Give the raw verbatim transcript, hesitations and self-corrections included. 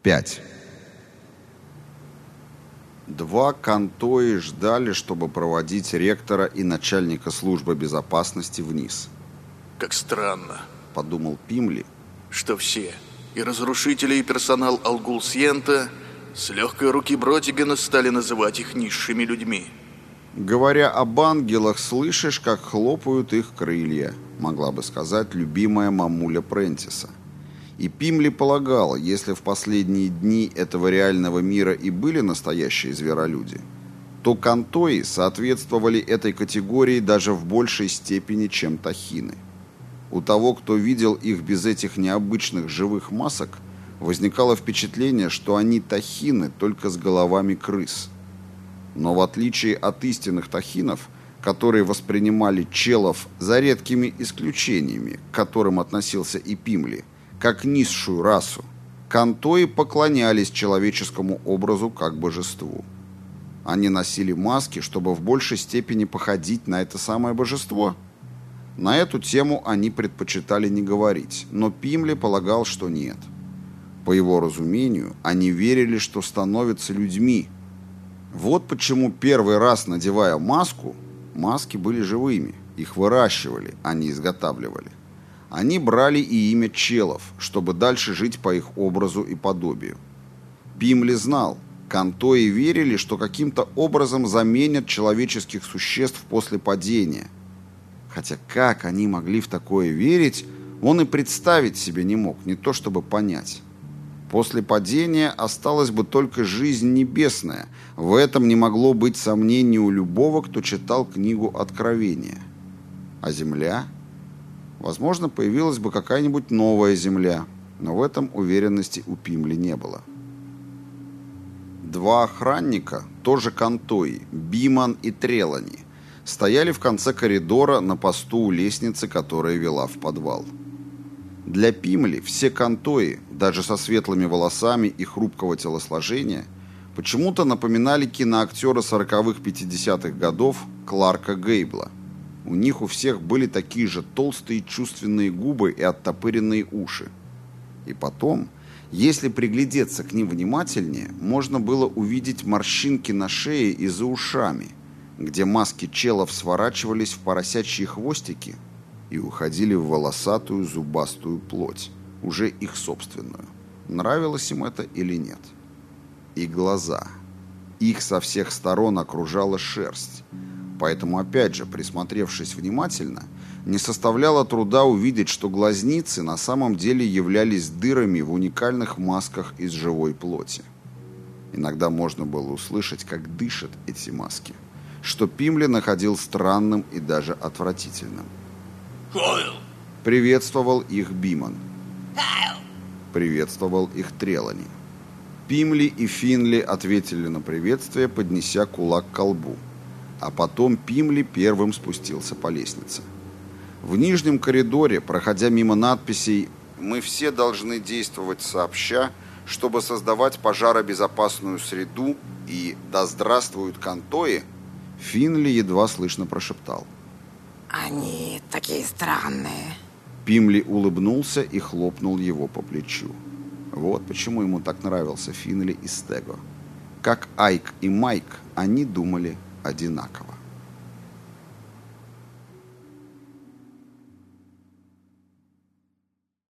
пять. Два контои ждали, чтобы проводить ректора и начальника службы безопасности вниз. «Как странно», — подумал Пимли, — «что все, и разрушители, и персонал Алгулсьента, с легкой руки Бротигана стали называть их низшими людьми». «Говоря об ангелах, слышишь, как хлопают их крылья», — могла бы сказать любимая мамуля Прентиса. И Пимли полагала, если в последние дни этого реального мира и были настоящие зверолюди, то контои соответствовали этой категории даже в большей степени, чем тахины. У того, кто видел их без этих необычных живых масок, возникало впечатление, что они тахины только с головами крыс. Но в отличие от истинных тахинов, которые воспринимали челов за редкими исключениями, к которым относился и Пимли, как низшую расу, контои поклонялись человеческому образу как божеству. Они носили маски, чтобы в большей степени походить на это самое божество. На эту тему они предпочитали не говорить, но Пимли полагал, что нет. По его разумению, они верили, что становятся людьми. Вот почему первый раз, надевая маску, маски были живыми, их выращивали, а не изготавливали. Они брали и имя челов, чтобы дальше жить по их образу и подобию. Пимли знал, контои верили, что каким-то образом заменят человеческих существ после падения. Хотя как они могли в такое верить, он и представить себе не мог, не то чтобы понять. После падения осталась бы только жизнь небесная. В этом не могло быть сомнений у любого, кто читал книгу Откровения. А земля? Возможно, появилась бы какая-нибудь новая земля, но в этом уверенности у Пимли не было. Два охранника, тоже контои, Биман и Трелани, стояли в конце коридора на посту у лестницы, которая вела в подвал. Для Пимли все контои, даже со светлыми волосами и хрупкого телосложения, почему-то напоминали киноактера сороковых-пятидесятых годов Кларка Гейбла. У них у всех были такие же толстые чувственные губы и оттопыренные уши. И потом, если приглядеться к ним внимательнее, можно было увидеть морщинки на шее и за ушами, где маски челов сворачивались в поросячьи хвостики и уходили в волосатую зубастую плоть, уже их собственную. Нравилось им это или нет? И глаза. Их со всех сторон окружала шерсть. Поэтому, опять же, присмотревшись внимательно, не составляло труда увидеть, что глазницы на самом деле являлись дырами в уникальных масках из живой плоти. Иногда можно было услышать, как дышат эти маски, что Пимли находил странным и даже отвратительным. Хойл! Приветствовал их Биман. Приветствовал их Трелани. Пимли и Финли ответили на приветствие, поднеся кулак к колбу. А потом Пимли первым спустился по лестнице. В нижнем коридоре, проходя мимо надписей «Мы все должны действовать сообща, чтобы создавать пожаробезопасную среду» и «Да здравствуют контои», Финли едва слышно прошептал: «Они такие странные». Пимли улыбнулся и хлопнул его по плечу. Вот почему ему так нравился Финли и Стего. Как Айк и Майк, они думали одинаково.